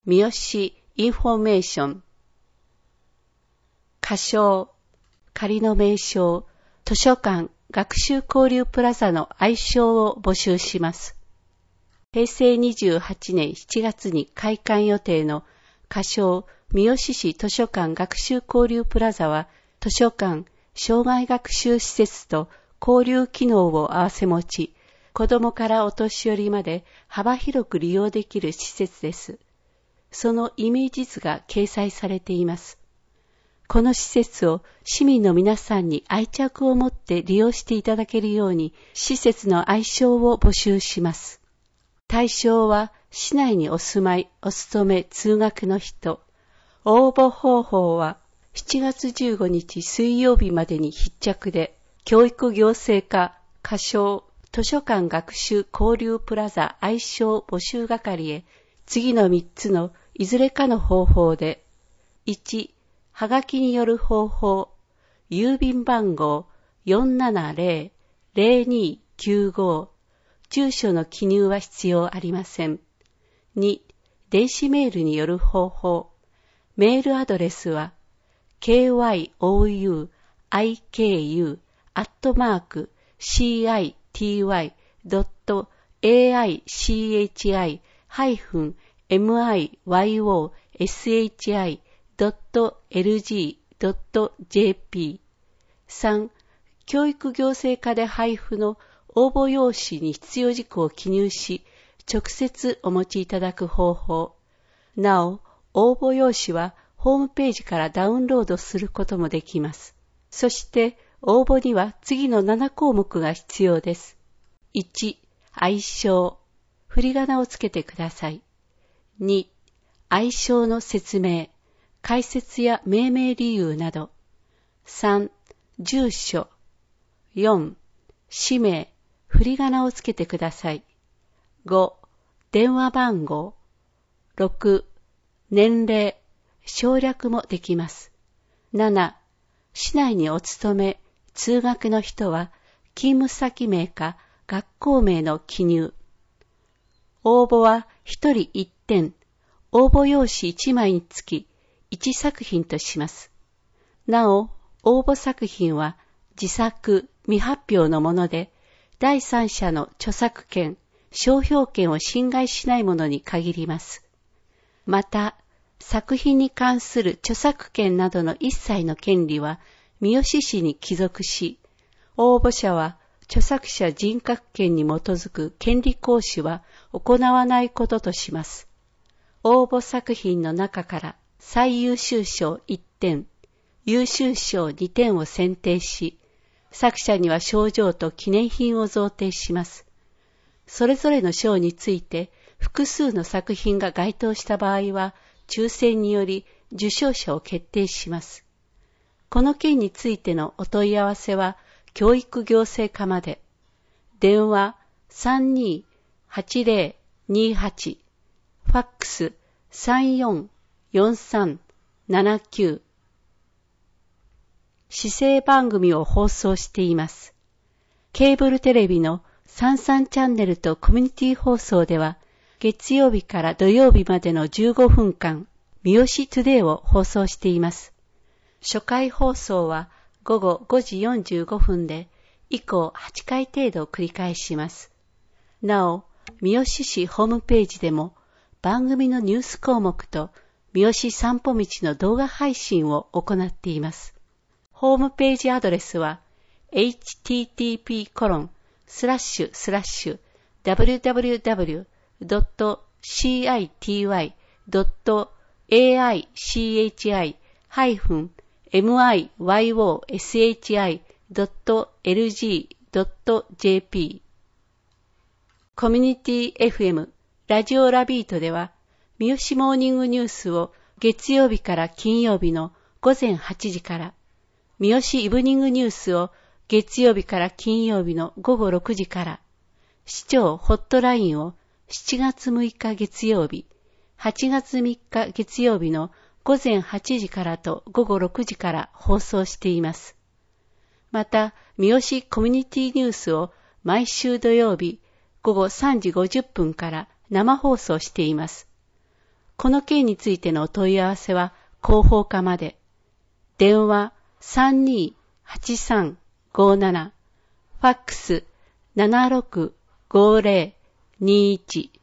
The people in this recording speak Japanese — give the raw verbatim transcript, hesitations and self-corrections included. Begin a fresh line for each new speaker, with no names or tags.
三好インフォメーション。仮称、仮の名称、図書館学習交流プラザの愛称を募集します。へいせいにじゅうはちねんしちがつに開館予定の仮称、三好市図書館学習交流プラザは、図書館、障害学習施設と交流機能を併せ持ち、子どもからお年寄りまで幅広く利用できる施設です。そのイメージ図が掲載されています。この施設を市民の皆さんに愛着を持って利用していただけるように、施設の愛称を募集します。対象は、市内にお住まい、お勤め、通学の人。応募方法は、しちがつじゅうごにち水曜日までに必着で、教育行政課、仮称、図書館学習交流プラザ愛称募集係へ、次のみっつのいずれかの方法で、いち、はがきによる方法、郵便番号 よんななぜろ ぜろにきゅうご、住所の記入は必要ありません。に、電子メールによる方法、メールアドレスは、ケーワイオーユーアイケーユー アットマーク シーアイティーワイ ドット エーアイシーエイチアイ ハイフン エムアイワイオーエスエイチアイ ドット エルジー ドット ジェーピー。さん、教育行政課で配布の応募用紙に必要事項を記入し、直接お持ちいただく方法。なお、応募用紙はホームページからダウンロードすることもできます。そして、応募には次のななこうもくが必要です。いち、愛称。振り仮名をつけてください。に、愛称の説明、解説や命名理由など。さん、住所。よん、氏名、振り仮名をつけてください。ご、電話番号。ろく、年齢、省略もできます。なな、市内にお勤め、通学の人は、勤務先名か学校名の記入。応募はひとりいってん、応募用紙いちまいにつきいちさくひんとします。なお、応募作品は自作、未発表のもので、第三者の著作権、商標権を侵害しないものに限ります。また、作品に関する著作権などの一切の権利は三好市に帰属し、応募者は著作者人格権に基づく権利行使は行わないこととします。応募作品の中から最優秀賞いってん、優秀賞にてんを選定し、作者には賞状と記念品を贈呈します。それぞれの賞について複数の作品が該当した場合は、抽選により受賞者を決定します。この件についてのお問い合わせは、教育行政課まで。電話 さんにーはちぜろにはち、ファックス さんよんよんさんななきゅう。市政番組を放送しています。ケーブルテレビのさんじゅうさんチャンネルとコミュニティ放送では、月曜日から土曜日までのじゅうごふんかん、三好トゥデイを放送しています。初回放送はごごごじよんじゅうごふんで、以降はちかい程度繰り返します。なお、三好市ホームページでも番組のニュース項目と三好散歩道の動画配信を行っています。ホームページアドレスは エイチティーティーピーコロンスラッシュスラッシュダブリューダブリューダブリュードットシーアイティーワイドットエーアイシーエイチアイハイフンエムアイワイオーエスエイチアイドットエルジードットジェーピー。コミュニティ エフエム ラジオラビートでは、三好モーニングニュースを月曜日から金曜日のごぜんはちじから、三好イブニングニュースを月曜日から金曜日のごごろくじから、市長ホットラインをしちがつむいか月曜日、はちがつみっか月曜日のごぜんはちじからとごごろくじから放送しています。また、三好コミュニティニュースを毎週土曜日ごごさんじごじゅっぷんから生放送しています。 この件についてのお問い合わせは広報課まで。電話 さんにーはちさんごーなな、ファックス ななろくごーぜろにーいち